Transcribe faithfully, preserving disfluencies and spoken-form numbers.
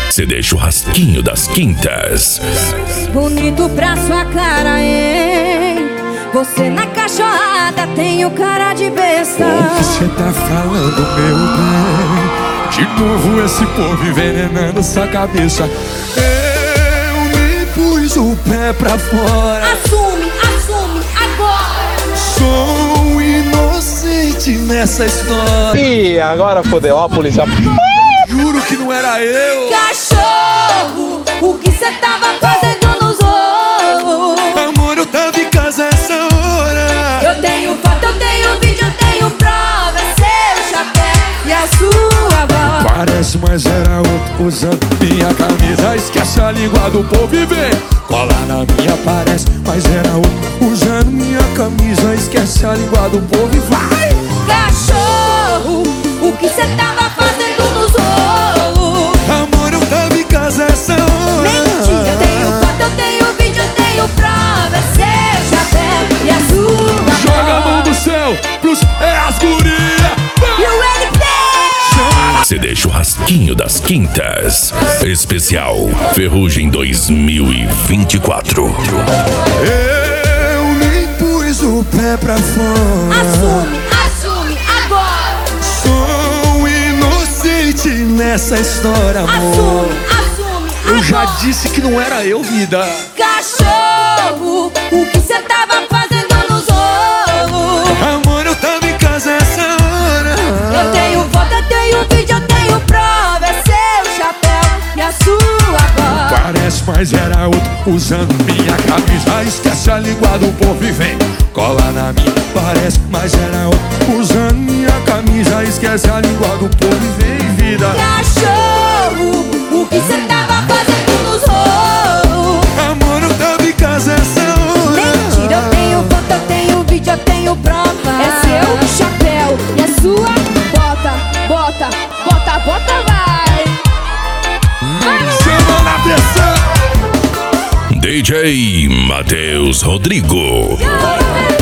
C D Churrasquinho das Quintas. Bonito pra sua cara, hein? Você na cachorrada tem o cara de besta. O que cê tá falando, meu bem? De novo esse povo envenenando sua cabeça. Eu nem pus o pé pra fora. Assume, assume, agora. Sou inocente nessa história. Ih, agora fodeu, ó a polícia. Juro que não era eu. Cachorro, o que cê tava fazendo nos ovos? Amor, eu tava em casa essa hora. Eu tenho foto, eu tenho vídeo, eu tenho prova. É seu chapéu e a sua voz. Parece, mas era outro usando minha camisa. Esquece a língua do povo e vem. Cola na minha, parece, mas era outro usando minha camisa. Esquece a língua do povo e vai. Cachorro, o que cê tava fazendo nos ovos? Amor, eu tava em casa essa hora. Mentira, eu tenho foto, eu tenho vídeo, eu tenho prova. É seu chapéu e a sua Joga a voz. mão do céu pros é as guria. E o L P C D Churrasquinho das Quintas. Especial Ferrugem dois mil e vinte e quatro. Eu nem pus o pé pra fora. Assume, assume, agora. Sou inocente nessa história, amor. Assume, assume, Eu já agora. disse que não era eu, vida. Cachorro, o que cê tava fazendo nos ovos? Amor, eu tava em casa essa hora. Eu tenho foto, eu tenho vídeo, eu tenho prova. É seu chapéu e a sua voz. Parece, mas era outro usando minha camisa. Esquece a língua do povo e vem. Cola na minha, parece, mas era outro usando minha camisa. Esquece a língua do povo e vem, vida. Cachorro, o que cê tava fazendo nos ovos? Amor, eu tava em casa essa hora. Mentira, eu tenho foto, eu tenho vídeo, eu tenho prova. É seu chapéu e a sua bota, bota, bota, bota, vai. Chama na pressão. D J Matheus Rodrigo. Vai.